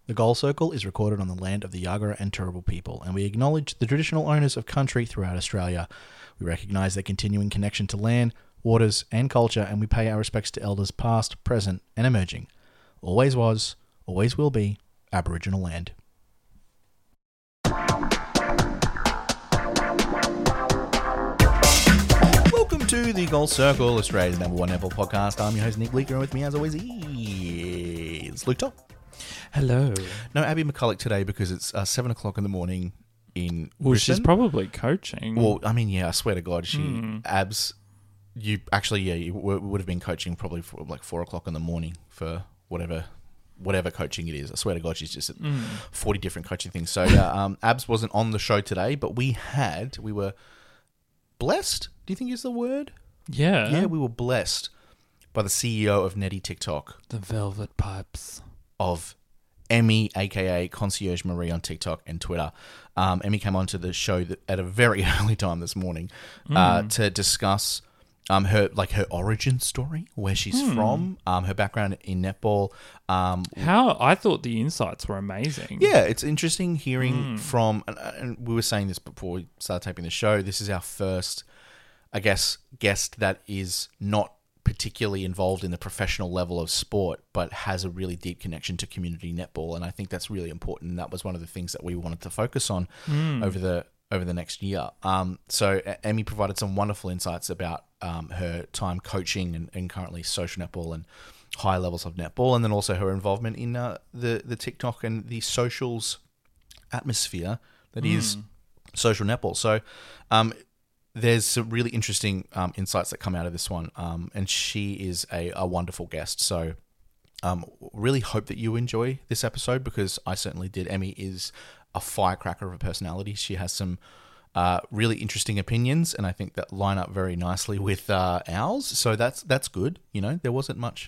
The Goal Circle is recorded on the land of the Yagara and Turrbal people, and we acknowledge the traditional owners of country throughout Australia. We recognise their continuing connection to land, waters, and culture, and we pay our respects to elders past, present, and emerging. Always was, always will be, Aboriginal land. Welcome to the Goal Circle, Australia's number one Apple podcast. I'm your host, Nick Leaker, and with me, as always, is Luke Top. Hello. No Abby McCulloch today because it's 7 o'clock in the morning in Well, she's Brisbane. probably coaching. Well, I mean, yeah, I swear to God, you would have been coaching probably for like 4 o'clock in the morning for whatever coaching it is. I swear to God, she's just at 40 different coaching things. So, yeah, Abs wasn't on the show today, but we were blessed. Do you think is the word? Yeah. Yeah, we were blessed by the CEO of Netty TikTok. The Velvet Pipes. Of Emmy, aka Concierge Marie on TikTok and Twitter. Emmy came onto the show at a very early time this morning to discuss her origin story, where she's from, her background in netball. How I thought the insights were amazing. Yeah, it's interesting hearing from, and we were saying this before we started taping the show. This is our first, I guess, guest that is not particularly involved in the professional level of sport, but has a really deep connection to community netball, and I think that's really important. And that was one of the things that we wanted to focus on over the next year. So Emmy provided some wonderful insights about her time coaching and currently social netball and high levels of netball, and then also her involvement in the TikTok and the socials atmosphere that is social netball. So there's some really interesting insights that come out of this one, and she is a wonderful guest. So really hope that you enjoy this episode, because I certainly did. Emmy is a firecracker of a personality. She has some really interesting opinions, and I think that line up very nicely with ours. So that's good. You know, there wasn't much...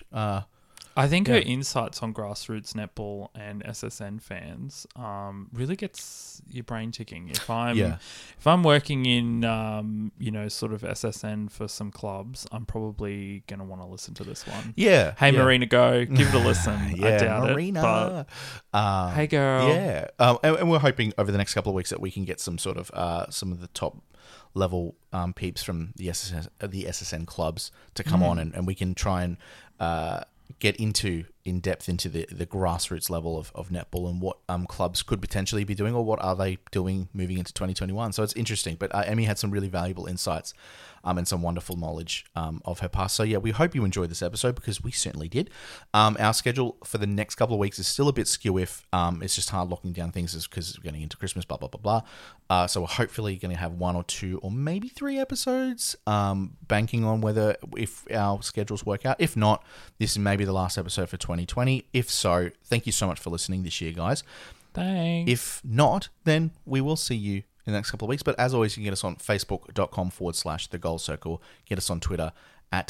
I think her insights on grassroots netball and SSN fans really gets your brain ticking. If I'm working in sort of SSN for some clubs, I'm probably going to want to listen to this one. Yeah. Hey, yeah. Marina, go give it a listen. Yeah, I doubt Marina. it. But hey, girl. Yeah. And we're hoping over the next couple of weeks that we can get some sort of some of the top level peeps from the SSN clubs to come on, and we can try and get in depth into the grassroots level of netball and what clubs could potentially be doing, or what are they doing moving into 2021. So it's interesting. But Emmy had some really valuable insights and some wonderful knowledge of her past. So yeah, we hope you enjoyed this episode, because we certainly did. Our schedule for the next couple of weeks is still a bit skew if it's just hard locking down things because we're getting into Christmas, blah, blah, blah, blah. So we're hopefully going to have 1 or 2 or maybe 3 episodes, banking on if our schedules work out. If not, this is maybe the last episode for 2020. If so, thank you so much for listening this year, guys. Thanks. If not, then we will see you in the next couple of weeks. But as always, you can get us on facebook.com/The Goal Circle. Get us on Twitter at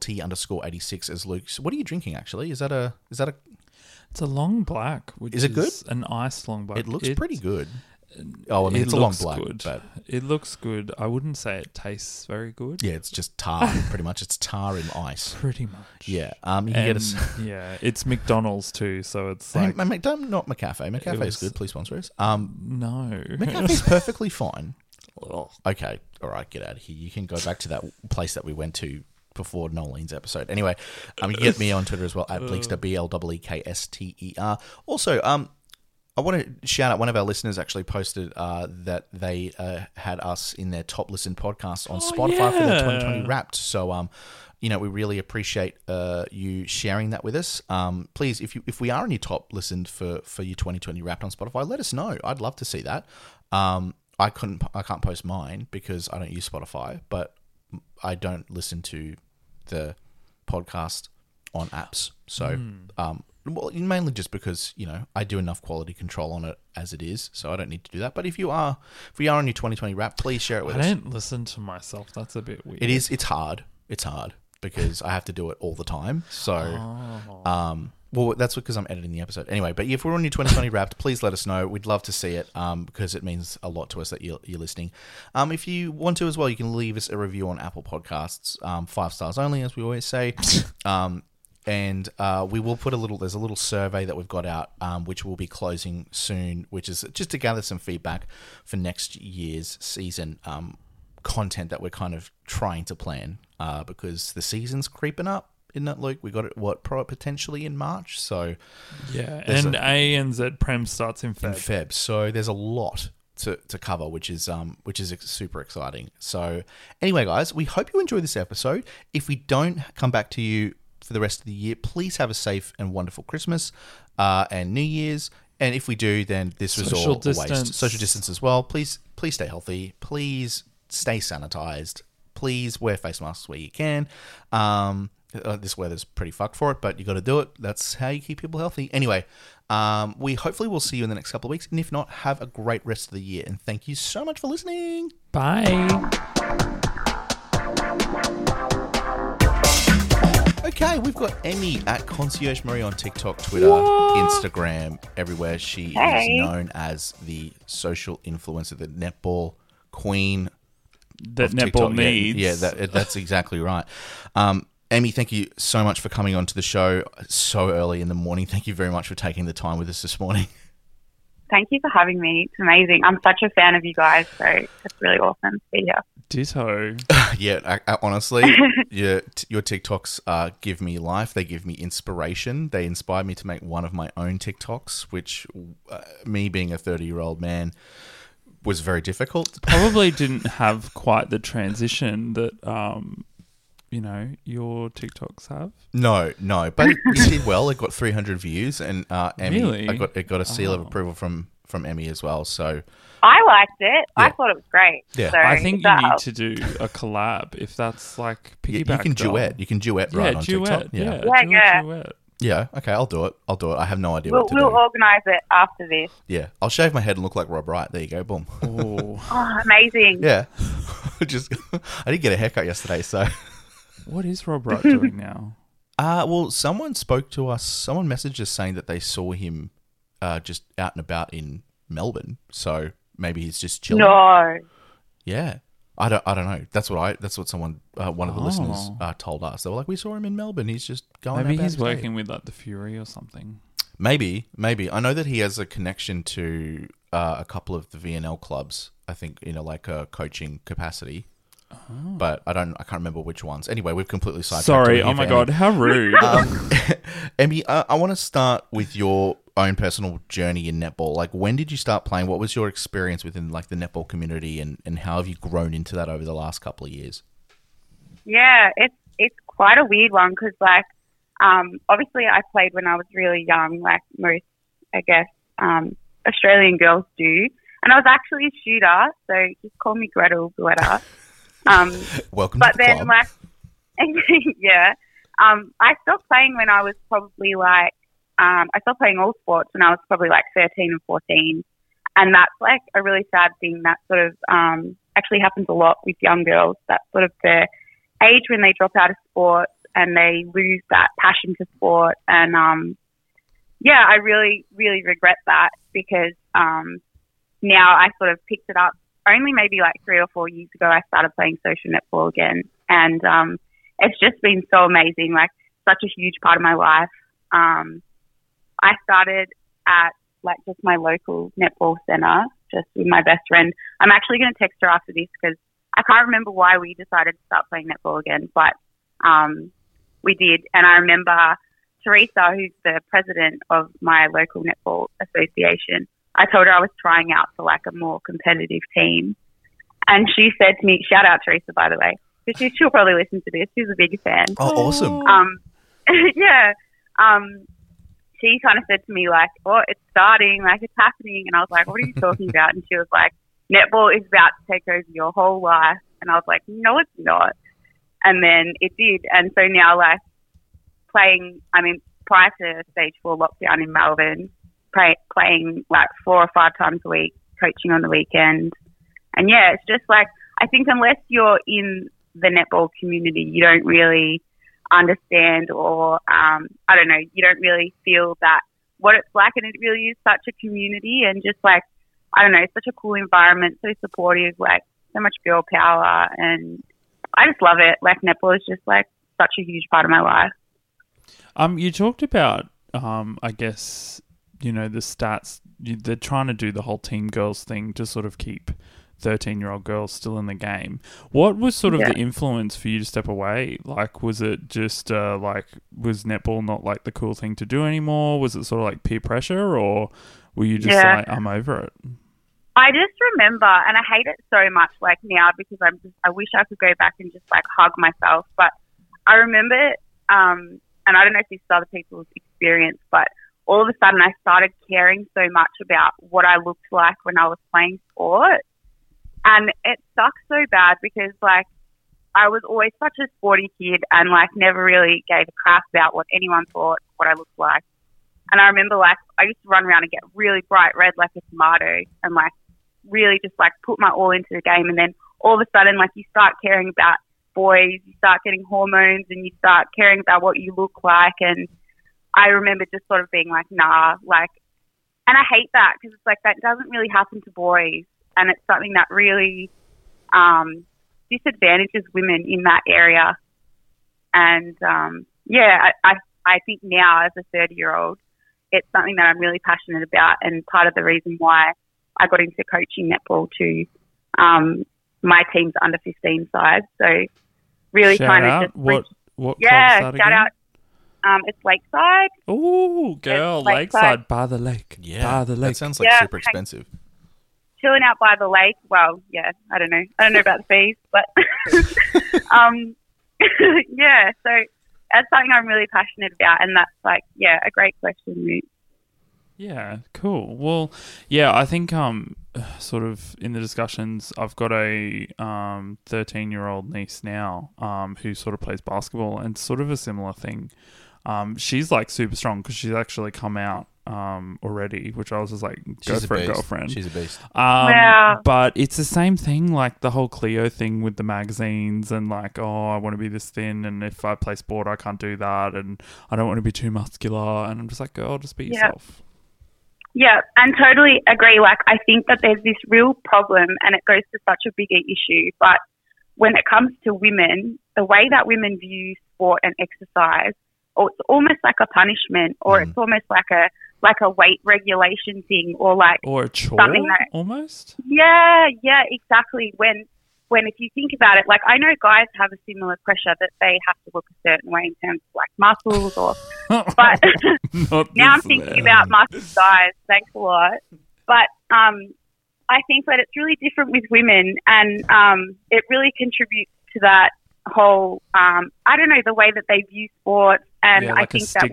BLT_86 as Luke. What are you drinking, actually? Is that a... It's a long black. Which is it good? An iced long black. It looks pretty good. Oh, I mean, it's a long black. Good. But it looks good. I wouldn't say it tastes very good. Yeah, it's just tar, pretty much. It's tar in ice. Pretty much. Yeah. You can get us... Yeah, it's McDonald's too, so it's like... not McCafe. McCafe's good. Please sponsor us. No. McCafe's perfectly fine. Okay. All right, get out of here. You can go back to that place that we went to before Nolene's episode. Anyway, you can get me on Twitter as well, at Bleekster, BLEEKSTER. Also, I want to shout out, one of our listeners actually posted that they had us in their top listened podcast on Spotify for their 2020 Wrapped. So, we really appreciate you sharing that with us. Please, if we are in your top listened for your 2020 Wrapped on Spotify, let us know. I'd love to see that. I can't post mine because I don't use Spotify, but I don't listen to the podcast on apps. So, well, mainly just because, I do enough quality control on it as it is, so I don't need to do that. But if we are on your 2020 Wrap, please share it with us. I don't listen to myself. That's a bit weird. It's hard. It's hard because I have to do it all the time. So, well, that's because I'm editing the episode. Anyway, but if we're on your 2020 Wrapped, please let us know. We'd love to see it because it means a lot to us that you're listening. If you want to as well, you can leave us a review on Apple Podcasts, 5 stars only, as we always say. and we will put there's a little survey that we've got out, which will be closing soon, which is just to gather some feedback for next year's season content that we're kind of trying to plan, because the season's creeping up. Isn't it, Luke? We got it, potentially in March? So yeah, and ANZ Prem starts in Feb. So there's a lot to cover, which is super exciting. So anyway, guys, we hope you enjoy this episode. If we don't come back to you for the rest of the year, please have a safe and wonderful Christmas and New Year's. And if we do, then this was all a waste. Social distance as well. Please stay healthy. Please stay sanitized. Please wear face masks where you can. This weather's pretty fucked for it, but you got to do it. That's how you keep people healthy. Anyway, we hopefully will see you in the next couple of weeks. And if not, have a great rest of the year. And thank you so much for listening. Bye. Okay, we've got Emmy at Concierge Marie on TikTok, Twitter, Instagram, everywhere. She is known as the social influencer, the netball queen that netball TikTok. needs. Yeah, that's exactly right. Emmy, thank you so much for coming on to the show so early in the morning. Thank you very much for taking the time with us this morning. Thank you for having me. It's amazing. I'm such a fan of you guys, so it's really awesome to be here. Ditto. Yeah, I honestly, your TikToks give me life. They give me inspiration. They inspired me to make one of my own TikToks, which, me being a 30-year-old man, was very difficult. Probably didn't have quite the transition that your TikToks have. No, but it did well. It got 300 views, and Emmy, really? it got a seal of approval from Emmy as well. So I liked it. Yeah. I thought it was great. Yeah. So I think you need to do a collab if that's like piggyback. You can duet right on TikTok. Yeah. Yeah, okay, I'll do it. I have no idea We'll what to do. We'll organise it after this. Yeah, I'll shave my head and look like Rob Wright. There you go, boom. Oh, amazing. Yeah. I didn't get a haircut yesterday, so... What is Rob Wright doing now? Well, someone spoke to us. Someone messaged us saying that they saw him just out and about in Melbourne. So maybe he's just chilling. No. Yeah, I don't know. That's what someone one of the listeners told us. They were like, we saw him in Melbourne. He's just going. Maybe he's working with like the Fury or something. Maybe. I know that he has a connection to a couple of the VNL clubs. I think like a coaching capacity. But I can't remember which ones. Anyway, we've completely sidetracked. Sorry, oh my God, how rude. Emmy, I want to start with your own personal journey in netball. Like, when did you start playing? What was your experience within like the netball community, and how have you grown into that over the last couple of years? Yeah, it's quite a weird one because obviously I played when I was really young, like most, I guess, Australian girls do. And I was actually a shooter, so just call me Gretel Buetta. Welcome to the club. Yeah. I stopped playing when I was probably like, I stopped playing all sports when I was probably like 13 and 14. And that's like a really sad thing that sort of actually happens a lot with young girls. That's sort of the age when they drop out of sports and they lose that passion for sport. And I really, really regret that because now I sort of picked it up. Only maybe like 3 or 4 years ago, I started playing social netball again. And it's just been so amazing, like such a huge part of my life. I started at like just my local netball centre, just with my best friend. I'm actually going to text her after this because I can't remember why we decided to start playing netball again, but we did. And I remember Teresa, who's the president of my local netball association, I told her I was trying out for like a more competitive team. And she said to me, shout out Teresa, by the way, because she'll probably listen to this. She's a big fan. Oh, awesome. Yeah. She kind of said to me like, oh, it's starting, like it's happening. And I was like, what are you talking about? And she was like, netball is about to take over your whole life. And I was like, no, it's not. And then it did. And so now like playing, prior to stage 4 lockdown in Melbourne, playing like 4 or 5 times a week, coaching on the weekend. And yeah, it's just like, I think unless you're in the netball community, you don't really understand or, I don't know, you don't really feel that what it's like. And it really is such a community and just like, I don't know, it's such a cool environment, so supportive, like so much girl power. And I just love it. Like netball is just like such a huge part of my life. You talked about, I guess, the stats. They're trying to do the whole team girls thing to sort of keep 13-year-old girls still in the game. What was sort of the influence for you to step away? Like, was it just was netball not like the cool thing to do anymore? Was it sort of like peer pressure, or were you just like, I'm over it? I just remember, and I hate it so much like now because I wish I could go back and just like hug myself. But I remember, and I don't know if this is other people's experience, but all of a sudden I started caring so much about what I looked like when I was playing sport. And it sucks so bad because like I was always such a sporty kid and like never really gave a crap about what anyone thought, what I looked like. And I remember like I used to run around and get really bright red like a tomato and like really just like put my all into the game. And then all of a sudden like you start caring about boys, you start getting hormones and you start caring about what you look like. And I remember just sort of being like, nah, like, and I hate that because it's like that doesn't really happen to boys. And it's something that really disadvantages women in that area. And, I think now as a 30-year-old, it's something that I'm really passionate about and part of the reason why I got into coaching netball to my team's under 15 side. So really shout kind out. of just... What club's that shout again? out. It's Lakeside. Oh, girl, Lakeside by the lake. Yeah, by the lake. That sounds like super expensive. Chilling out by the lake. Well, yeah, I don't know about the fees, but yeah. So that's something I'm really passionate about, and that's like, a great question, Moot. Yeah, cool. Well, yeah, I think sort of in the discussions, I've got a 13-year-old niece now who sort of plays basketball, and sort of a similar thing. She's like super strong because she's actually come out already, which I was just like, go for it, girlfriend. She's a beast. But it's the same thing, like the whole Cleo thing with the magazines and like, oh, I want to be this thin, and if I play sport, I can't do that, and I don't want to be too muscular. And I'm just like, girl, just be yourself. Yeah, and totally agree. Like, I think that there's this real problem, and it goes to such a bigger issue. But when it comes to women, the way that women view sport and exercise, or it's almost like a punishment, or it's almost like a weight regulation thing, or a chore, something that, almost. Yeah, exactly. When if you think about it, like I know guys have a similar pressure that they have to look a certain way in terms of like muscles, or but now I'm thinking about muscle size. Thanks a lot, but I think that it's really different with women, and it really contributes to that whole I don't know, the way that they view sports. And like I think that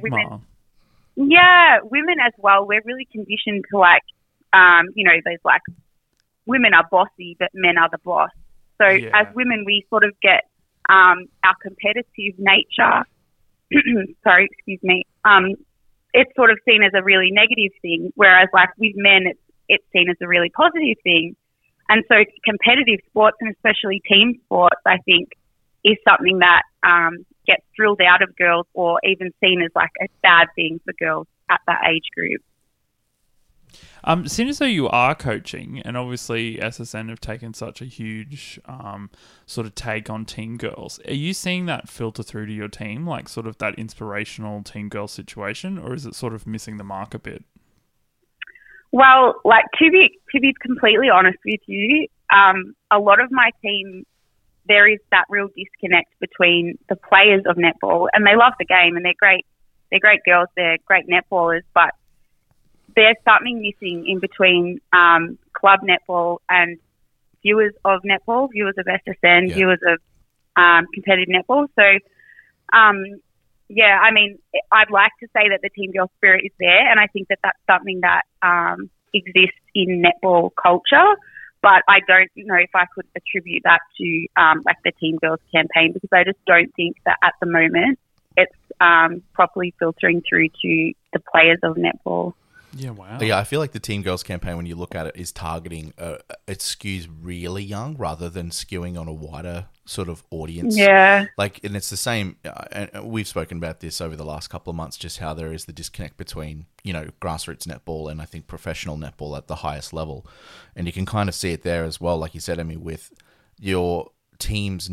women as well, we're really conditioned to like, there's like women are bossy, but men are the boss. So as women, we sort of get our competitive nature, sorry, excuse me, it's sort of seen as a really negative thing, whereas like with men, it's seen as a really positive thing. And so competitive sports, and especially team sports, I think is something that gets drilled out of girls, or even seen as like a bad thing for girls at that age group. Seeing as though you are coaching, and obviously SSN have taken such a huge sort of take on teen girls, are you seeing that filter through to your team, like sort of that inspirational teen girl situation, or is it sort of missing the mark a bit? Well, like to be completely honest with you, a lot of my team, there is that real disconnect between the players of netball, and they love the game and they're great girls, they're great netballers, but there's something missing in between club netball and viewers of netball, viewers of SSN, viewers of competitive netball. So, I mean, I'd like to say that the team girl spirit is there, and I think that that's something that exists in netball culture. But I don't know if I could attribute that to like the Team Girls campaign, because I just don't think that at the moment it's properly filtering through to the players of netball. Yeah, wow. Yeah, I feel like the Team Girls campaign, when you look at it, is targeting, it skews really young rather than skewing on a wider sort of audience. Yeah. Like, and it's the same, and we've spoken about this over the last couple of months, just how there is the disconnect between, grassroots netball and I think professional netball at the highest level. And you can kind of see it there as well, like you said, with your teams not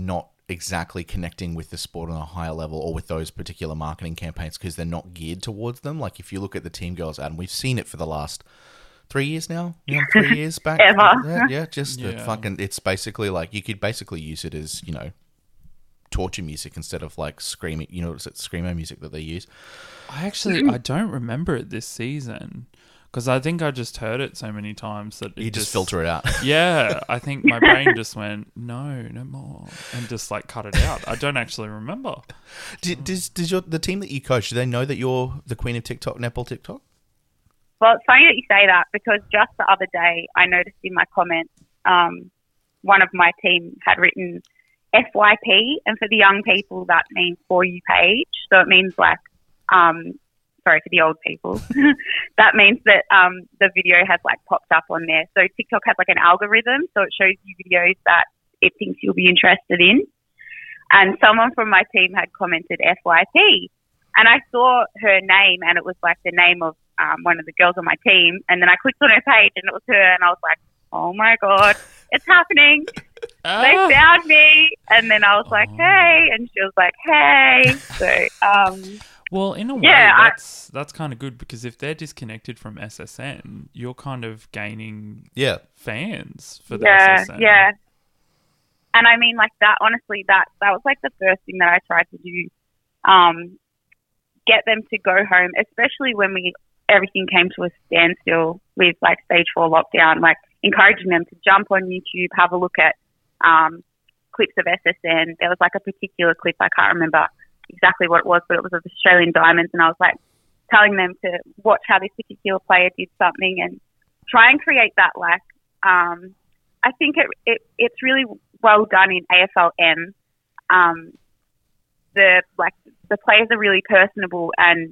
exactly connecting with the sport on a higher level or with those particular marketing campaigns because they're not geared towards them. Like if you look at the Team Girls ad, and we've seen it for the last 3 years now, 3 years back. Ever. The fucking, it's basically like, you could basically use it as, torture music instead of like screaming, it's screamo music that they use. I don't remember it this season. Because I think I just heard it so many times that you just filter it out. Yeah, I think my brain just went, no more, and just like cut it out. I don't actually remember. Does the team that you coach, do they know that you're the queen of TikTok, netball TikTok? Well, it's funny that you say that because just the other day I noticed in my comments, one of my team had written FYP, and for the young people that means For You page. So it means like, sorry, for the old people, that means that the video has like popped up on there. So TikTok has like an algorithm, so it shows you videos that it thinks you'll be interested in. And someone from my team had commented FYP, and I saw her name, and it was like the name of one of the girls on my team. And then I clicked on her page, and it was her, and I was like, oh my God, it's happening. They found me. And then I was like, hey, and she was like, hey. So, well, in a way, that's kind of good because if they're disconnected from SSN, you're kind of gaining fans for the SSN. Yeah. And I mean, like that, honestly, that was like the first thing that I tried to do, get them to go home, especially when everything came to a standstill with like stage 4 lockdown, like encouraging them to jump on YouTube, have a look at clips of SSN. There was like a particular clip, I can't remember exactly what it was, but it was of Australian Diamonds, and I was like telling them to watch how this particular player did something and try and create that like I think it's really well done in AFLM. The players are really personable and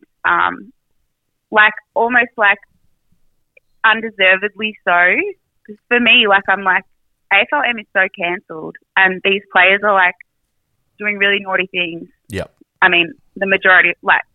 like almost like undeservedly so. Because for me, like I'm like AFLM is so cancelled, and these players are like doing really naughty things. Yep. I mean, the minority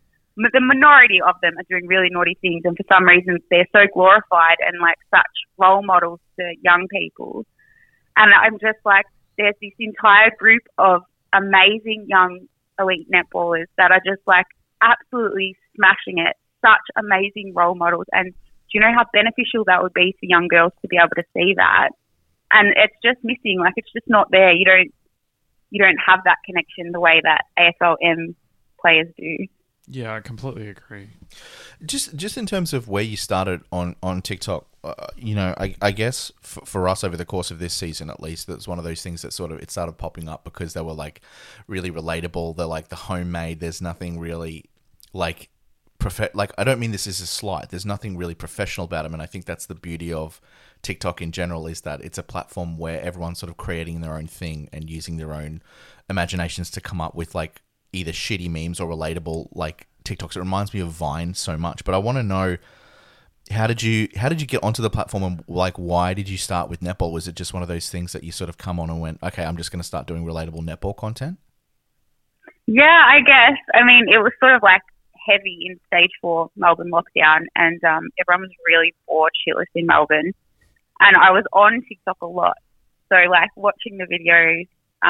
of them are doing really naughty things, and for some reason they're so glorified and like such role models to young people. And I'm just like, there's this entire group of amazing young elite netballers that are just like absolutely smashing it, such amazing role models. And do you know how beneficial that would be for young girls to be able to see that? And it's just missing, like it's just not there. You don't have that connection the way that AFLM players do. Yeah, I completely agree. Just in terms of where you started on TikTok, I guess for us over the course of this season, at least, that's one of those things that sort of, it started popping up because they were like really relatable. They're like the homemade. There's nothing really like I don't mean this as a slight. There's nothing really professional about them, and I think that's the beauty of TikTok in general, is that it's a platform where everyone's sort of creating their own thing and using their own imaginations to come up with like either shitty memes or relatable like TikToks. It reminds me of Vine so much. But I want to know, how did you get onto the platform, and like why did you start with netball? Was it just one of those things that you sort of come on and went, okay, I'm just going to start doing relatable netball content? Yeah, I guess. I mean, it was sort of like heavy in stage 4 Melbourne lockdown, and everyone was really bored shitless in Melbourne, and I was on TikTok a lot, so like watching the videos,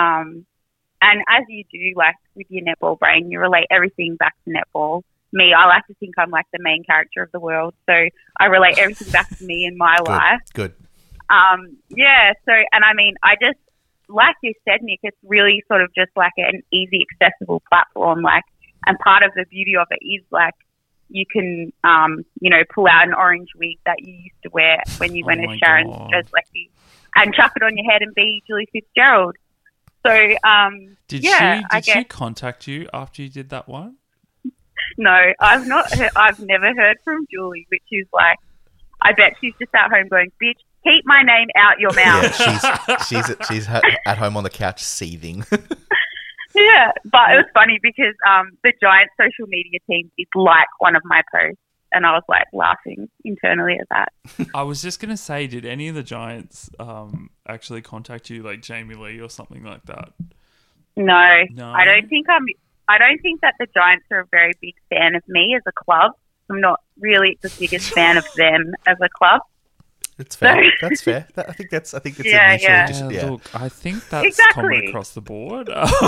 and as you do, like with your netball brain, you relate everything back to netball. Me, I like to think I'm like the main character of the world, so I relate everything back to me in my life. Good. Yeah, so, and I mean, I just, like you said, Nick, it's really sort of just like an easy, accessible platform, like, and part of the beauty of it is like you can, pull out an orange wig that you used to wear when you went as Sharon Strzelecki and chuck it on your head and be Julie Fitzgerald. So, did she contact you after you did that one? No, I've not. I've never heard from Julie, which is like, I bet she's just at home going, "Bitch, keep my name out your mouth." Yeah, she's at home on the couch seething. Yeah, but it was funny because the Giants social media team did like one of my posts, and I was like laughing internally at that. I was just going to say, did any of the Giants actually contact you, like Jamie Lee or something like that? No. I don't think that the Giants are a very big fan of me as a club. I'm not really the biggest fan of them as a club. It's fair. That's fair. I think it's Look, I think that's common across the board.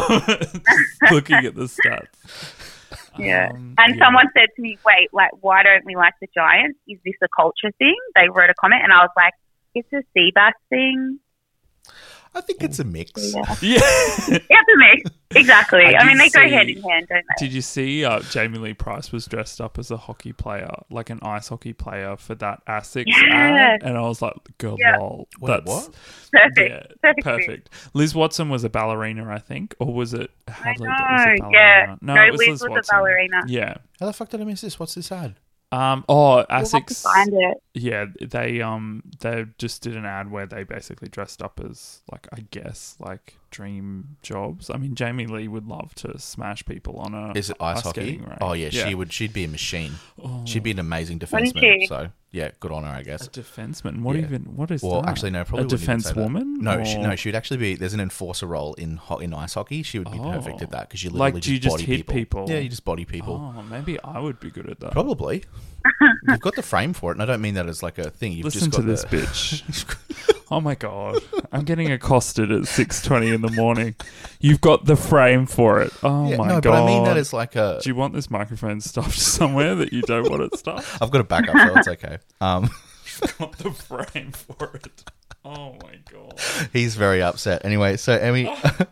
Looking at the stats. Yeah. Someone said to me, wait, like, why don't we like the Giants? Is this a culture thing? They wrote a comment and I was like, it's a Seabass thing. I think it's a mix. Yeah. It's a mix. Exactly. I mean, they go hand in hand, don't they? Did you see Jamie Lee Price was dressed up as a hockey player, like an ice hockey player for that ASICS ad? And I was like, girl, lol. Wait, what? Perfect. Liz Watson was a ballerina, I think. Or was it Hadley that was a ballerina? Yeah. No, it was Liz Liz was a ballerina. Yeah. How the fuck did I miss this? What's this ad? ASICS. We'll have to find it. Yeah, they just did an ad where they basically dressed up as, like, I guess, like, dream jobs. I mean, Jamie Lee would love to smash people on a Is it ice hockey? Range. Oh yeah, she'd be a machine. She'd be an amazing defenseman. So yeah, good on her, I guess. A defenseman? What is that? Well, actually, no, probably a defense woman. No, she'd actually be. There's an enforcer role in ice hockey. She would be perfect at that because you literally do you just body hit people. Yeah, you just body people. Oh, maybe I would be good at that. Probably. You've got the frame for it, and I don't mean that as like a thing. You've Listen just got to this bitch. Oh my god, I'm getting accosted at 6:20 in the morning. You've got the frame for it. Oh my god. But I mean that as like a. Do you want this microphone stuffed somewhere that you don't want it stuffed? I've got a backup, so it's okay. You've got the frame for it. Oh my god. He's very upset. Anyway, so Emmy,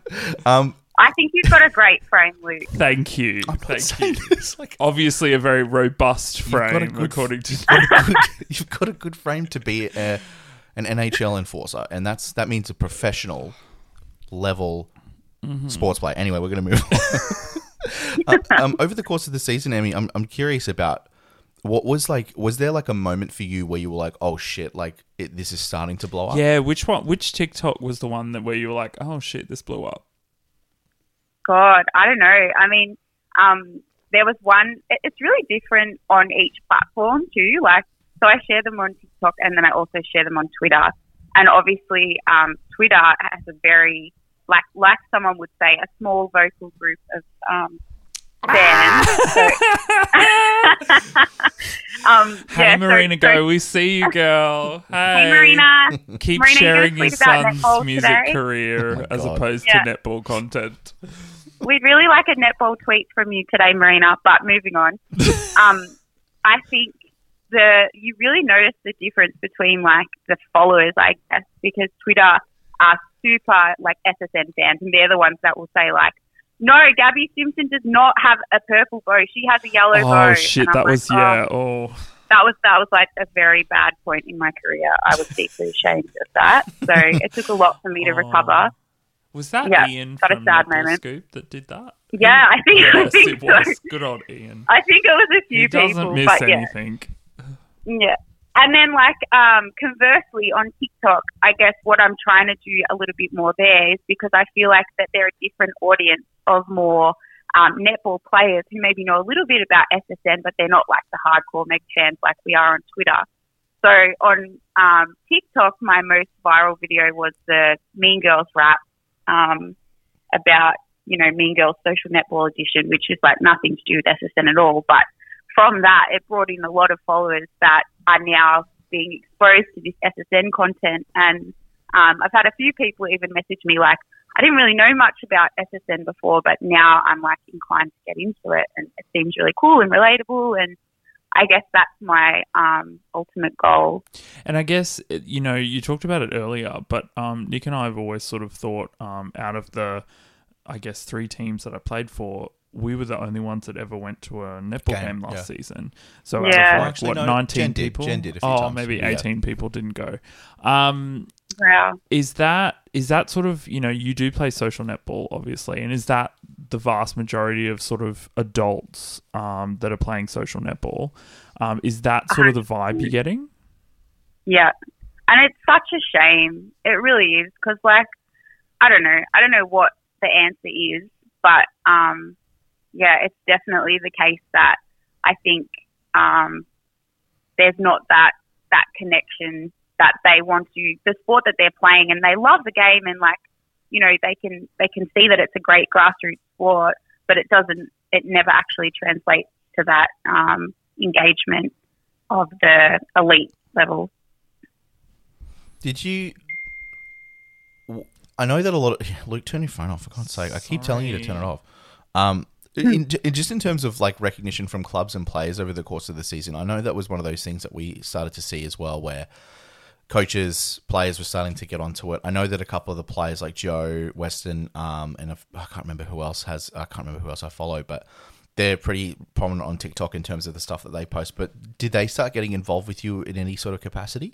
I think you've got a great frame, Luke. Thank you. Thank you. Like, obviously, a very robust frame, according to. You've got a good frame to be an NHL enforcer, and that means a professional level sports player. Anyway, we're going to move on. Over the course of the season, Emmy, I'm curious about what was like. Was there like a moment for you where you were like, "Oh shit!" Like this is starting to blow up? Yeah. Which one? Which TikTok was the one where you were like, "Oh shit, this blew up"? God, I don't know. I mean, there was one. It's really different on each platform too. Like, so I share them on TikTok and then I also share them on Twitter. And obviously, Twitter has a very like someone would say, a small vocal group of fans. Hey, Marina, go. We see you, girl. Hey, Marina. Keep Marina, sharing your son's music today? career as opposed to netball content. We'd really like a netball tweet from you today, Marina. But moving on, I think you really notice the difference between like the followers, I guess, because Twitter are super like SSN fans, and they're the ones that will say like, "No, Gabby Simpson does not have a purple bow. She has a yellow bow." Oh shit, that was That was like a very bad point in my career. I was deeply ashamed of that. So it took a lot for me to recover. Was that Ian from Netball Scoop that did that? Yeah, I think it was. Good old Ian. I think it was a few people. He doesn't miss anything. Yeah. And then, like, conversely, on TikTok, I guess what I'm trying to do a little bit more there is because I feel like that they're a different audience of more netball players who maybe know a little bit about SSN, but they're not like the hardcore mega fans like we are on Twitter. So on TikTok, my most viral video was the Mean Girls rap about, Mean Girls Social Netball Edition, which is like nothing to do with SSN at all. But from that, it brought in a lot of followers that are now being exposed to this SSN content. And I've had a few people even message me like, I didn't really know much about SSN before, but now I'm like inclined to get into it, and it seems really cool and relatable, and I guess that's my ultimate goal. And I guess, you talked about it earlier, but Nick and I have always sort of thought out of the, I guess, 3 teams that I played for, we were the only ones that ever went to a netball game last season. So out of 19 people? Jen did a few times. Maybe 18 people didn't go. Wow. Is that sort of, you do play social netball, obviously, and is that the vast majority of sort of adults that are playing social netball? Is that sort of the vibe you're getting? Yeah. And it's such a shame. It really is, because, like, I don't know what the answer is, but it's definitely the case that I think there's not that connection that they want to the sport that they're playing, and they love the game, and like, they can see that it's a great grassroots sport, but it never actually translates to that engagement of the elite level. Did you? I know that a lot of Luke, turn your phone off. For God's sake, I keep telling you to turn it off. Just in terms of like recognition from clubs and players over the course of the season, I know that was one of those things that we started to see as well, where coaches, players were starting to get onto it. I know that a couple of the players like Joe Weston, and I can't remember who else I follow, but they're pretty prominent on TikTok in terms of the stuff that they post. But did they start getting involved with you in any sort of capacity?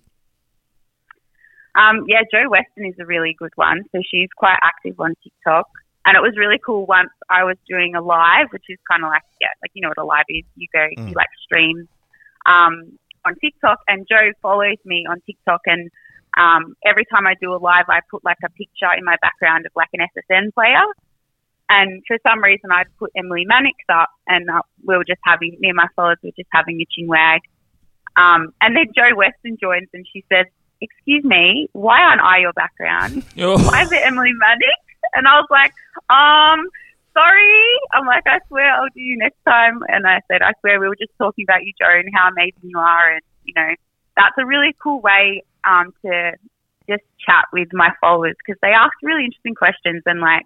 Yeah, Joe Weston is a really good one. So she's quite active on TikTok. And it was really cool once I was doing a live, which is kind of like, like you know what a live is. You go, you like stream on TikTok. And Joe follows me on TikTok. And every time I do a live, I put like a picture in my background of like an SSN player. And for some reason, I'd put Emily Mannix up. And we were just having, me and my followers were just having a chin wag. And then Joe Weston joins and she says, "Excuse me, why aren't I your background? Why is it Emily Mannix?" And I was like, sorry. I'm like, I swear I'll do you next time. And I said, I swear we were just talking about you, Joe, and how amazing you are. And, you know, that's a really cool way to just chat with my followers because they ask really interesting questions. And, like,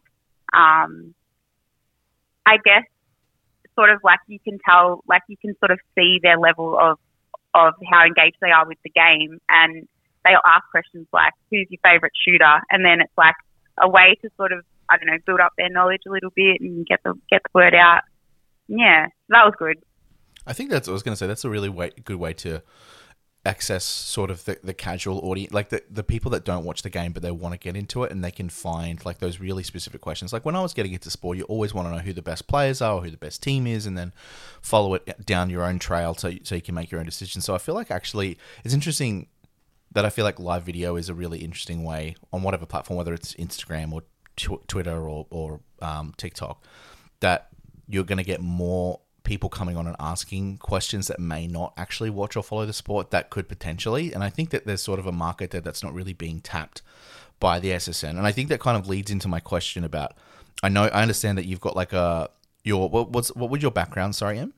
I guess sort of like you can tell, like you can sort of see their level of how engaged they are with the game. And they'll ask questions like, who's your favourite shooter? And then it's like, a way to sort of, I don't know, build up their knowledge a little bit and get the word out. Yeah, that was good. I think that's what I was going to say. That's a really good way to access sort of the casual audience, like the people that don't watch the game but they want to get into it, and they can find like those really specific questions. Like when I was getting into sport, you always want to know who the best players are or who the best team is, and then follow it down your own trail so you can make your own decision. So I feel like actually it's interesting that I feel like live video is a really interesting way on whatever platform, whether it's Instagram or Twitter or TikTok, that you're going to get more people coming on and asking questions that may not actually watch or follow the sport that could potentially. And I think that there's sort of a market there that's not really being tapped by the SSN. And I think that kind of leads into my question about, I understand that you've got like what was your background? Sorry, Em?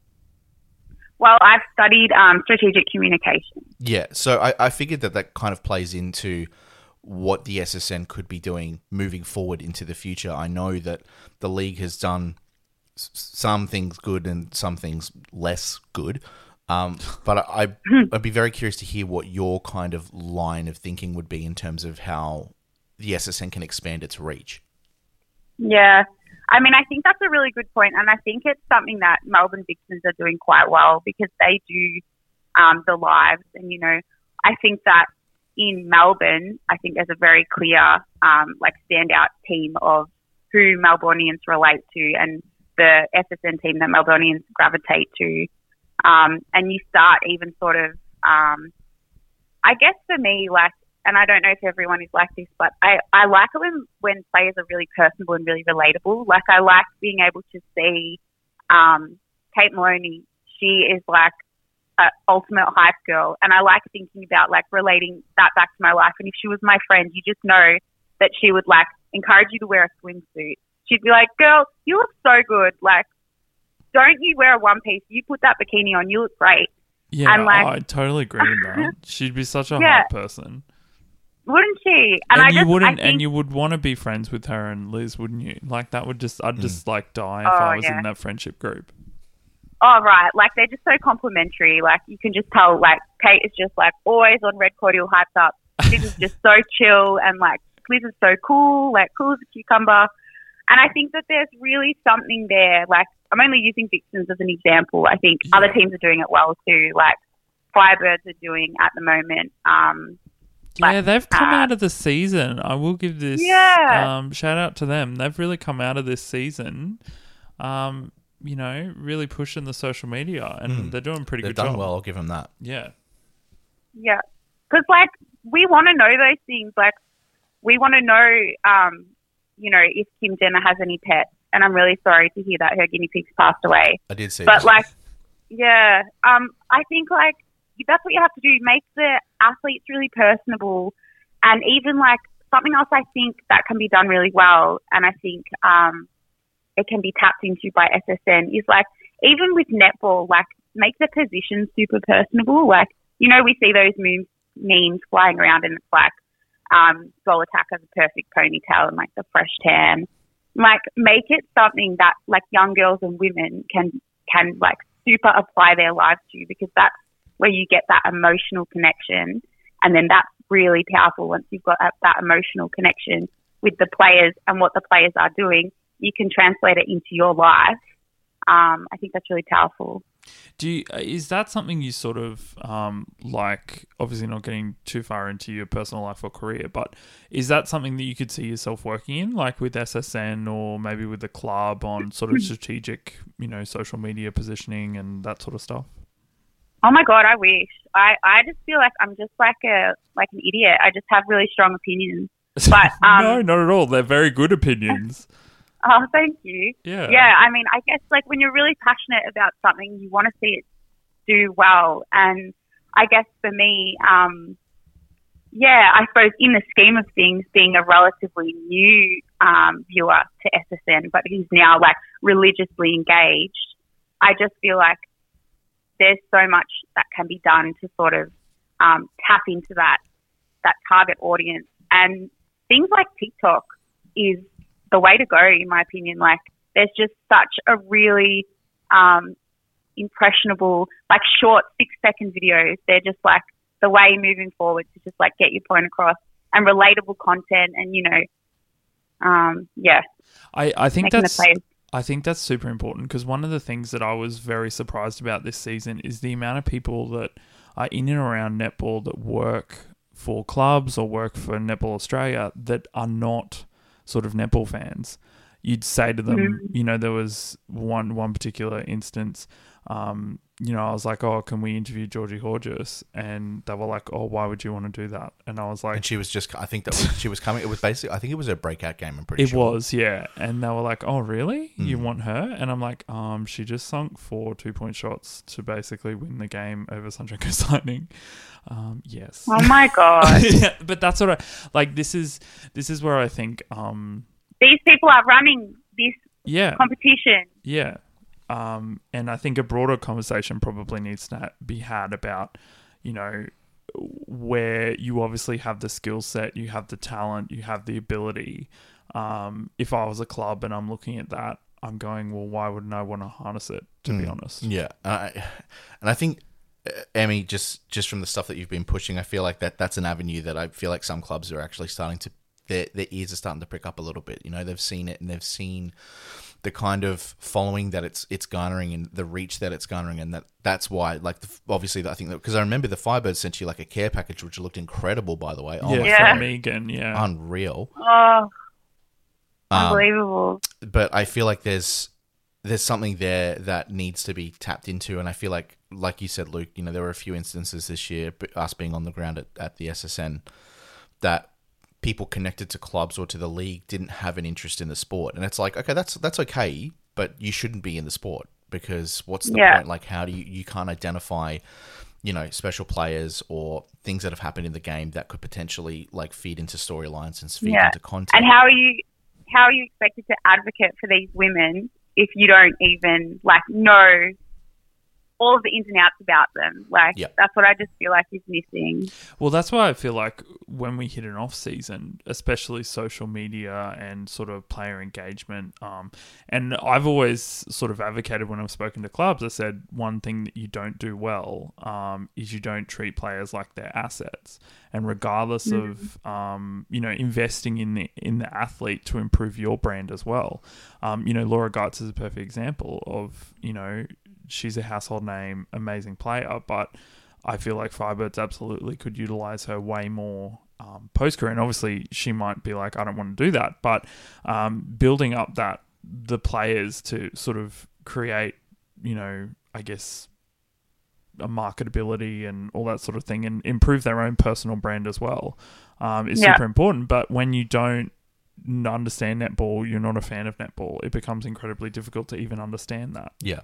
Well, I've studied strategic communication. Yeah, so I figured that kind of plays into what the SSN could be doing moving forward into the future. I know that the league has done some things good and some things less good, but I'd be very curious to hear what your kind of line of thinking would be in terms of how the SSN can expand its reach. Yeah. I mean, I think that's a really good point, and I think it's something that Melbourne Vixens are doing quite well because they do the lives. And, you know, I think that in Melbourne, I think there's a very clear, like, standout team of who Melbourneians relate to and the SSN team that Melbourneians gravitate to. And you start even sort of, I guess for me, like, and I don't know if everyone is like this, but I like it when players are really personable and really relatable. Like, I like being able to see Kate Maloney. She is like an ultimate hype girl. And I like thinking about, like, relating that back to my life. And if she was my friend, you just know that she would, like, encourage you to wear a swimsuit. She'd be like, "Girl, you look so good. Like, don't you wear a one piece? You put that bikini on, you look great." Yeah, and, like, I totally agree with that. She'd be such a hype person. Wouldn't she? And you would want to be friends with her and Liz, wouldn't you? Like, that would just, I'd just like die if I was in that friendship group. Oh, right. Like, they're just so complimentary. Like, you can just tell, like, Kate is just, like, always on red cordial, hyped up. Liz is just so chill, and, like, Liz is so cool, like, cool as a cucumber. And I think that there's really something there. Like, I'm only using Vixens as an example. I think other teams are doing it well too. Like, Firebirds are doing at the moment. Yeah, they've come out of the season. I will give this shout out to them. They've really come out of this season, you know, really pushing the social media, and they're doing a pretty good job. They've done well, I'll give them that. Yeah. Yeah. Because, like, we want to know those things. Like, we want to know, you know, if Kim Jenner has any pets. And I'm really sorry to hear that her guinea pigs passed away. I did see that. But, like, yeah, I think, like, that's what you have to do. Make the athletes really personable. And even, like, something else I think that can be done really well, and I think it can be tapped into by SSN, is, like, even with netball, like, make the positions super personable. Like, you know, we see those memes flying around, and it's like Goal Attack has a perfect ponytail and like the fresh tan. Like, make it something that like young girls and women can like super apply their lives to, because that's where you get that emotional connection, and then that's really powerful. Once you've got that emotional connection with the players and what the players are doing, you can translate it into your life. I think that's really powerful. Is that something you sort of like, obviously not getting too far into your personal life or career, but is that something that you could see yourself working in, like with SSN or maybe with the club, on sort of strategic, social media positioning and that sort of stuff? Oh my God, I wish. I just feel like I'm just like an idiot. I just have really strong opinions. But no, not at all. They're very good opinions. Oh, thank you. Yeah. Yeah, I mean, I guess like when you're really passionate about something, you want to see it do well. And I guess for me, I suppose in the scheme of things, being a relatively new viewer to SSN, but who's now like religiously engaged, I just feel like there's so much that can be done to sort of tap into that target audience. And things like TikTok is the way to go, in my opinion. Like, there's just such a really impressionable, like short 6-second videos. They're just like the way moving forward to just like get your point across, and relatable content, and I think that's super important, because one of the things that I was very surprised about this season is the amount of people that are in and around netball that work for clubs or work for Netball Australia that are not sort of netball fans. You'd say to them, there was one particular instance, I was like, oh, can we interview Georgie Horges? And they were like, oh, why would you want to do that? And I was like... And she was just, I think she was coming, it was basically, I think it was her breakout game, I'm pretty sure. It was, yeah. And they were like, oh, really? You want her? And I'm like, she just sunk 4 2-point shots to basically win the game over Sandrinko Sightning. Yes. Oh my God. Yeah, but that's what this is where I think... these people are running this competition. Yeah. And I think a broader conversation probably needs to be had about, where you obviously have the skill set, you have the talent, you have the ability. If I was a club and I'm looking at that, I'm going, well, why wouldn't I want to harness it, to be honest? Yeah. And I think, Emmy, just from the stuff that you've been pushing, I feel like that's an avenue that I feel like some clubs are actually starting to, their ears are starting to prick up a little bit. They've seen it, and they've seen the kind of following that it's garnering, and the reach that it's garnering, and that's why, like, obviously, I think that, because I remember the Firebirds sent you like a care package, which looked incredible, by the way. From Megan, unreal. Oh, unbelievable. But I feel like there's something there that needs to be tapped into, and I feel like you said, Luke, there were a few instances this year, us being on the ground at the SSN, that people connected to clubs or to the league didn't have an interest in the sport. And it's like, okay, that's okay, but you shouldn't be in the sport, because what's the point? Like, how do you can't identify, special players or things that have happened in the game that could potentially like feed into storylines and feed into content. And how are you expected to advocate for these women if you don't even like know all of the ins and outs about them? Like, that's what I just feel like is missing. Well, that's why I feel like when we hit an off season, especially social media and sort of player engagement, and I've always sort of advocated when I've spoken to clubs, I said one thing that you don't do well is you don't treat players like they're assets. And regardless of, investing in the athlete to improve your brand as well. Laura Geitz is a perfect example of, she's a household name, amazing player, but I feel like Firebirds absolutely could utilize her way more post-career. And obviously she might be like, I don't want to do that. But building up the players to sort of create, I guess, a marketability and all that sort of thing, and improve their own personal brand as well, is super important. But when you don't understand netball, you're not a fan of netball, it becomes incredibly difficult to even understand that. Yeah.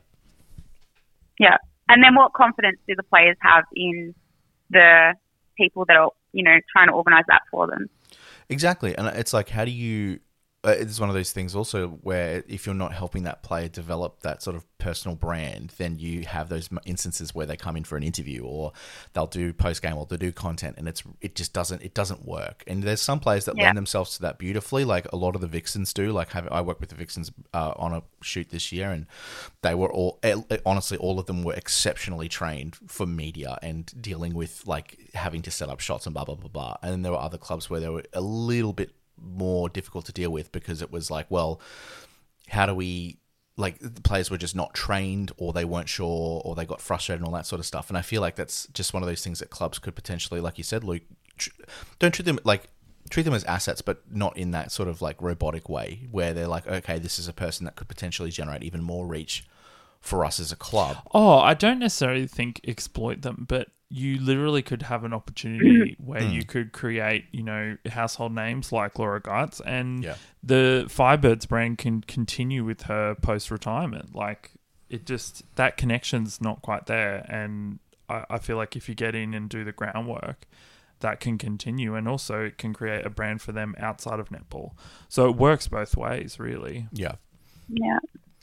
Yeah. And then what confidence do the players have in the people that are, trying to organise that for them? Exactly. And it's like, how do you, it's one of those things also where if you're not helping that player develop that sort of personal brand, then you have those instances where they come in for an interview or they'll do post game or they'll do content, and it doesn't work. And there's some players that lend themselves to that beautifully, like a lot of the Vixens do. Like I worked with the Vixens on a shoot this year, and they were honestly all of them were exceptionally trained for media and dealing with like having to set up shots and blah blah blah blah. And then there were other clubs where they were a little bit more difficult to deal with because it was like, well, how do we, like, the players were just not trained, or they weren't sure, or they got frustrated and all that sort of stuff. And I feel like that's just one of those things that clubs could potentially, like you said, Luke, don't treat them as assets, but not in that sort of like robotic way where they're like, okay, this is a person that could potentially generate even more reach for us as a club. Oh, I don't necessarily think exploit them, but you literally could have an opportunity where you could create, household names like Laura Geitz, and the Firebirds brand can continue with her post-retirement. Like, that connection's not quite there. And I feel like if you get in and do the groundwork, that can continue, and also it can create a brand for them outside of netball. So it works both ways, really. Yeah. Yeah.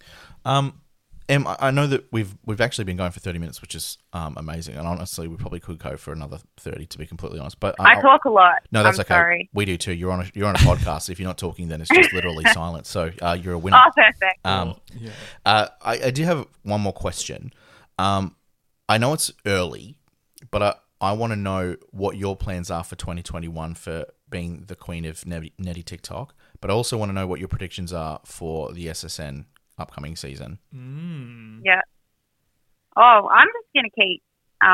Em, I know that we've actually been going for 30 minutes, which is amazing. And honestly, we probably could go for another 30, to be completely honest. But I talk a lot. No, that's okay. Sorry. We do too. You're on a podcast. If you're not talking, then it's just literally silent. So you're a winner. Oh, perfect. I do have one more question. I know it's early, but I want to know what your plans are for 2021 for being the queen of Netty TikTok. But I also want to know what your predictions are for the SSN upcoming season. Yeah. Oh, I'm just going to keep,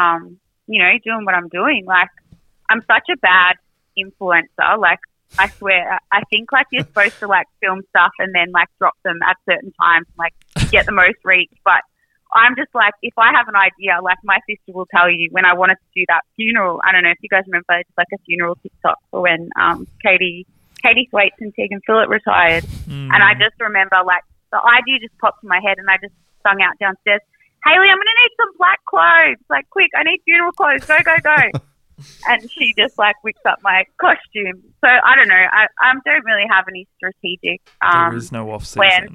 doing what I'm doing. Like, I'm such a bad influencer. Like, I swear, I think, like, you're supposed to, like, film stuff and then, like, drop them at certain times, like, get the most reach. But I'm just, like, if I have an idea, like, my sister will tell you when I wanted to do that funeral. I don't know if you guys remember, it's like a funeral TikTok for when Katie Thwaites and Tegan Phillip retired. And I just remember, like, the idea just popped in my head, and I just sung out downstairs, "Hayley, I'm going to need some black clothes. Like, quick, I need funeral clothes. Go, go, go." And she just, like, whips up my costume. So, I don't know. I don't really have any strategic there is no off-season.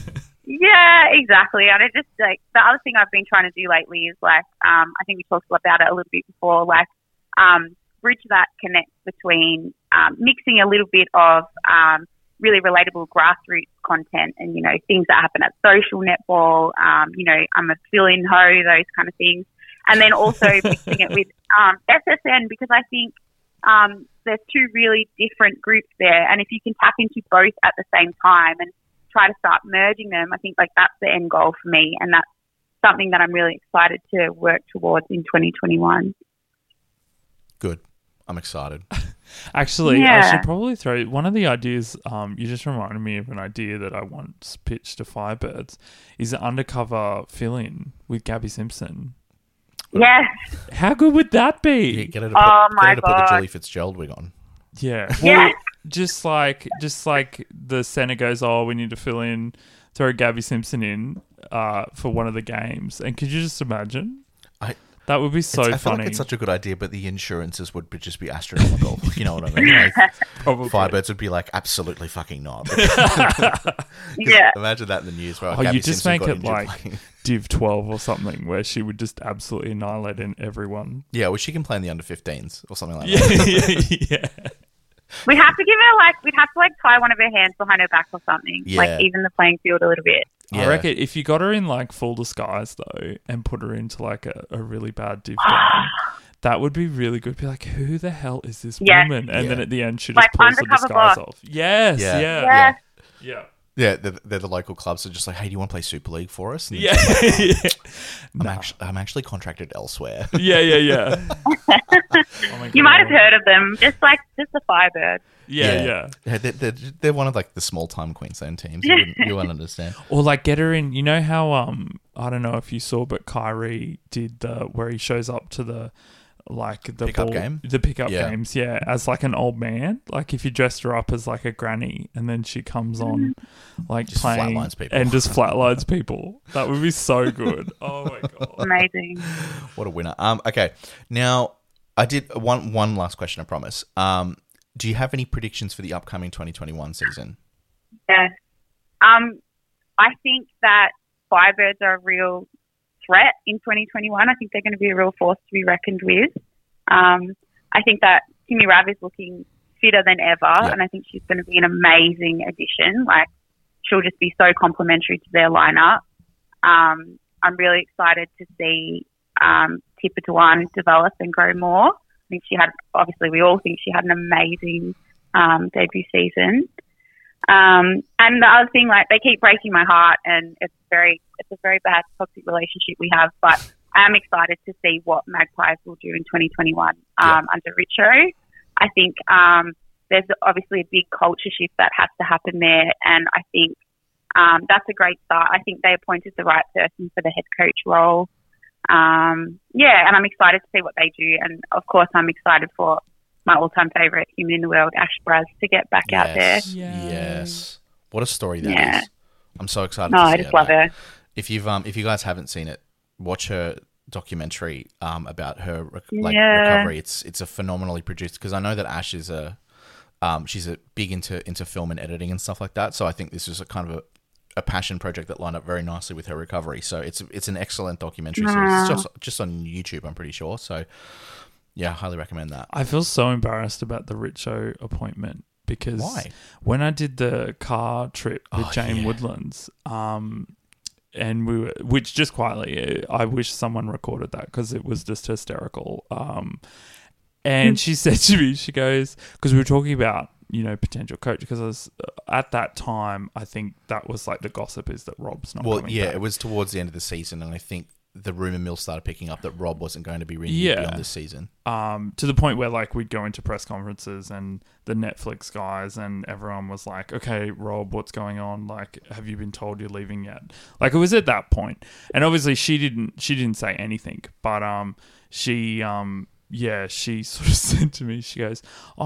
Yeah, exactly. And it just, like, the other thing I've been trying to do lately is, like, I think we talked about it a little bit before, like, bridge that connect between mixing a little bit of really relatable grassroots content and, things that happen at social netball, I'm a fill-in ho, those kind of things. And then also mixing it with SSN, because I think there's two really different groups there. And if you can tap into both at the same time and try to start merging them, I think, like, that's the end goal for me. And that's something that I'm really excited to work towards in 2021. Good. I'm excited. Actually, I should probably throw one of the ideas. You just reminded me of an idea that I once pitched to Firebirds. Is an undercover fill-in with Gabby Simpson. Yes. How good would that be? Yeah, get her to put the Julie Fitzgerald wig on. Yeah. Well, just like the centre goes, "Oh, we need to fill in," throw Gabby Simpson in for one of the games. And could you just imagine? That would be so funny. I feel like it's such a good idea, but the insurances would just be astronomical. You know what I mean? Like, Firebirds would be like, absolutely fucking not. Yeah. Imagine that in the news. Where you just make it like Div 12 or something, where she would just absolutely annihilate everyone. Yeah, well, she can play in the under-15s or something like that. Yeah. We'd have to tie one of her hands behind her back or something. Yeah. Like, even the playing field a little bit. Yeah. I reckon if you got her in, like, full disguise, though, and put her into, like, a really bad div game, that would be really good. Be like, who the hell is this woman? And then at the end, she just pulls the disguise off. Yes. Yeah. Yeah, they're the local clubs. So just like, "Hey, do you want to play Super League for us?" And I'm actually contracted elsewhere. Yeah. You might have heard of them, just the Firebird. Yeah. They're one of, like, the small time Queensland teams. You won't understand. Or, like, get her in. You know how I don't know if you saw, but Kyrie did where he shows up to the pickup game? The pickup games, as, like, an old man. Like, if you dressed her up as, like, a granny, and then she comes on, like, just playing flatlines people. And just flatlines people. That would be so good. Oh my god, amazing! What a winner. Okay, now I did one last question. I promise. Do you have any predictions for the upcoming 2021 season? Yeah. I think that Firebirds are a real threat in 2021. I think they're going to be a real force to be reckoned with. I think that Kimmy Rav is looking fitter than ever, and I think she's going to be an amazing addition. Like, she'll just be so complimentary to their lineup. I'm really excited to see Tipa Tawan develop and grow more. I think we all think she had an amazing debut season. And the other thing, like, they keep breaking my heart, and it's a very bad toxic relationship we have, but I am excited to see what Magpies will do in 2021 under Richo. I think there's obviously a big culture shift that has to happen there, and I think that's a great start. I think they appointed the right person for the head coach role. And I'm excited to see what they do, and of course I'm excited for my all-time favourite human in the world, Ash Braz, to get back out there. Yes. What a story that is. I'm so excited I just love her. If you guys haven't seen it, watch her documentary about her recovery. It's a phenomenally produced, because I know that Ash is she's a big into film and editing and stuff like that. So I think this is a kind of a passion project that lined up very nicely with her recovery. So it's an excellent documentary series. It's just on YouTube, I'm pretty sure. So yeah, highly recommend that. I feel so embarrassed about the Richo appointment, because when I did the car trip with Jane Woodlands, and which just quietly, I wish someone recorded that because it was just hysterical. And she said to me, she goes, because we were talking about, potential coach, because I was at that time, I think that was like the gossip is that Rob's not coming back. It was towards the end of the season, and I think the rumor mill started picking up that Rob wasn't going to be renewed beyond this season. To the point where, like, we'd go into press conferences and the Netflix guys and everyone was like, okay, Rob, what's going on? Like, have you been told you're leaving yet? Like, it was at that point. And obviously she didn't say anything, but she sort of said to me, she goes,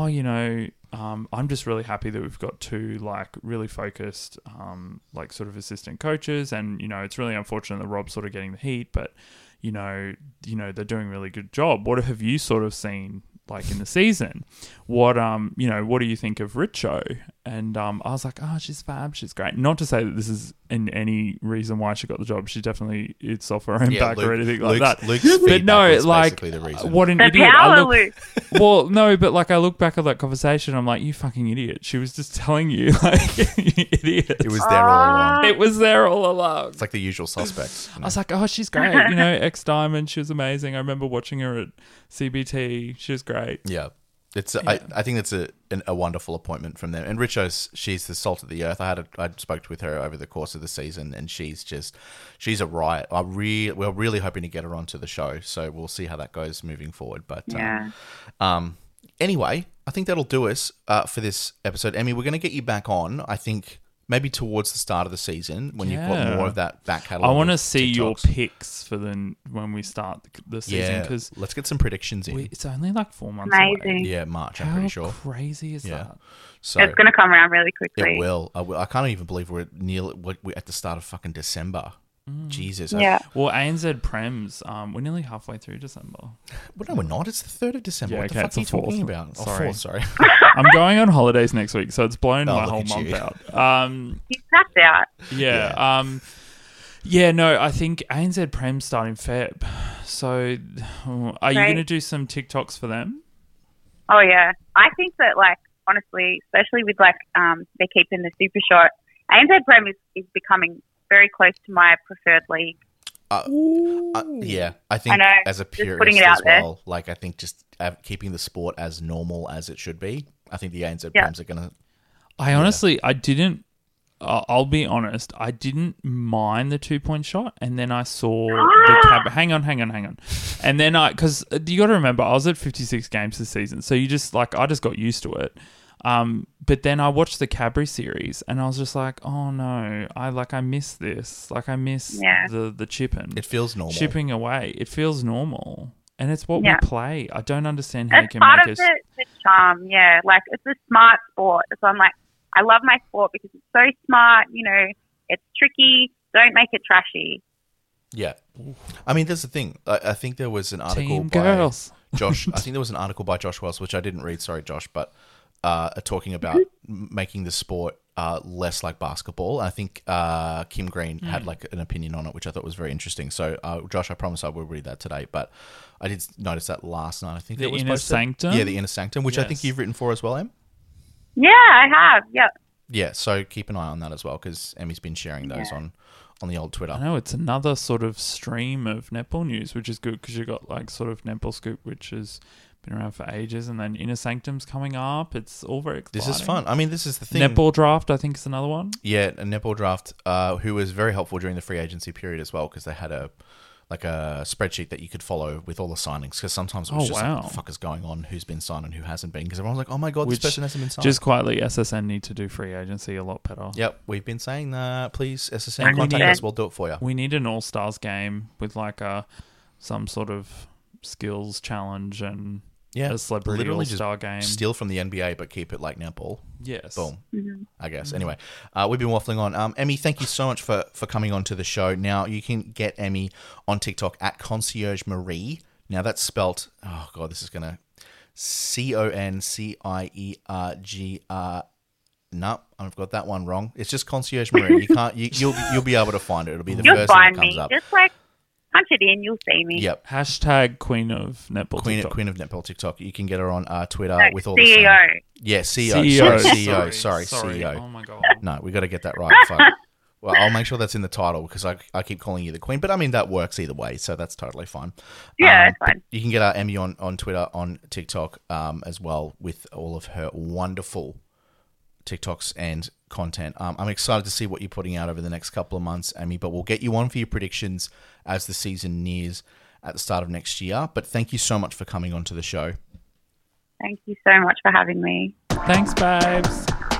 I'm just really happy that we've got two, like, really focused, like, sort of assistant coaches, and, it's really unfortunate that Rob's sort of getting the heat, but, they're doing a really good job. What have you sort of seen, like, in the season? What do you think of Richo? And I was like, she's fab, she's great. Not to say that this is in any reason why she got the job. She definitely, it's off her own back or anything like that. But no, like, what an idiot. Well, no, but like, I look back at that conversation, I'm like, you fucking idiot. She was just telling you, like, you idiot. It was there all along. It was there all along. It's like the usual suspects. I was like, she's great. Ex-Diamond, she was amazing. I remember watching her at CBT. She was great. Yeah. I think it's a wonderful appointment from them. And Richo's, she's the salt of the earth. I spoke with her over the course of the season, and she's a riot. We're really hoping to get her onto the show, so we'll see how that goes moving forward. But anyway, I think that'll do us for this episode. Emmy, we're going to get you back on, I think, maybe towards the start of the season when you've got more of that back catalogue. I want to see your picks for when we start the season. Cause let's get some predictions in. It's only like 4 months away. Yeah, March, I'm pretty sure. How crazy is that? So it's going to come around really quickly. It will. I can't even believe we're at the start of fucking December. Jesus. Yeah. Well, ANZ Prems, we're nearly halfway through December. Well, no, we're not. It's the 3rd of December. Yeah, what the fuck are you talking about? Sorry. 4th, sorry. I'm going on holidays next week, so it's blown my whole month out. He's snapped out. Yeah. No, I think ANZ Prem start in Feb. So are you going to do some TikToks for them? Oh, yeah. I think that, like, honestly, especially with, like, they're keeping the super short, ANZ Prem is becoming very close to my preferred league. Yeah, I think as a purist as well, like, I think just keeping the sport as normal as it should be, I think the ANZ Prems are going to... I honestly, I didn't... I'll be honest, I didn't mind the 2-point shot, and then I saw the hang on. And then because you got to remember, I was at 56 games this season, so you just, like, I just got used to it. But then I watched the Cadbury series, and I was just like, oh no, I miss this. Like, I miss the chipping. It feels normal. Chipping away. It feels normal. And it's what we play. I don't understand how you can make us... It's part of the charm, yeah. Like, it's a smart sport. So I'm like, I love my sport because it's so smart, it's tricky. Don't make it trashy. Yeah. I mean, there's the thing. I think there was an article by Josh. I think there was an article by Josh Wells, which I didn't read. Sorry, Josh, but talking about making the sport less like basketball. I think Kim Green had like an opinion on it, which I thought was very interesting. So, Josh, I promise I will read that today. But I did notice that last night. I think the Inner Sanctum. Yeah, the Inner Sanctum, which I think you've written for as well, Em. Yeah, I have. Yep. Yeah, so keep an eye on that as well, because Emmy's been sharing those on the old Twitter. I know it's another sort of stream of netball news, which is good because you got like sort of Netball Scoop, which has been around for ages, and then Inner Sanctum's coming up. It's all very exciting. This is fun. I mean, this is the thing. Netball Draft, I think, is another one. Yeah, a Netball Draft, who was very helpful during the free agency period as well, because they had a spreadsheet that you could follow with all the signings, because sometimes it was like, what the fuck is going on, who's been signed and who hasn't been, because everyone's like, oh my god, this person hasn't been signed. Just quietly, SSN need to do free agency a lot better. Yep, we've been saying that. Please, SSN, contact us, we'll do it for you. We need an all-stars game with like some sort of skills challenge and a celebrity all-star game. Steal from the NBA, but keep it like netball. Yes. Boom. I guess. Anyway, we've been waffling on. Emmy, thank you so much for coming on to the show. Now, you can get Emmy on TikTok at Concierge Marie. Now, that's spelt, oh, God, this is going to... CONCIERGR... No, I've got that one wrong. It's just Concierge Marie. You can't... You'll be able to find it. It'll be the first thing that comes up. Just like... punch it in, you'll see me. Yep. Hashtag Queen of Netball TikTok. Queen of Netball TikTok. You can get her on Twitter with all the CEO. Yeah, CEO. Sorry, CEO. Oh my god. No, we got to get that right. Well, I'll make sure that's in the title, because I keep calling you the Queen. But I mean, that works either way, so that's totally fine. Yeah, that's fine. You can get Emmy on Twitter, on TikTok as well, with all of her wonderful TikToks and content. I'm excited to see what you're putting out over the next couple of months, Emmy, but we'll get you on for your predictions as the season nears at the start of next year. But thank you so much for coming on to the show. Thank you so much for having me. Thanks, babes.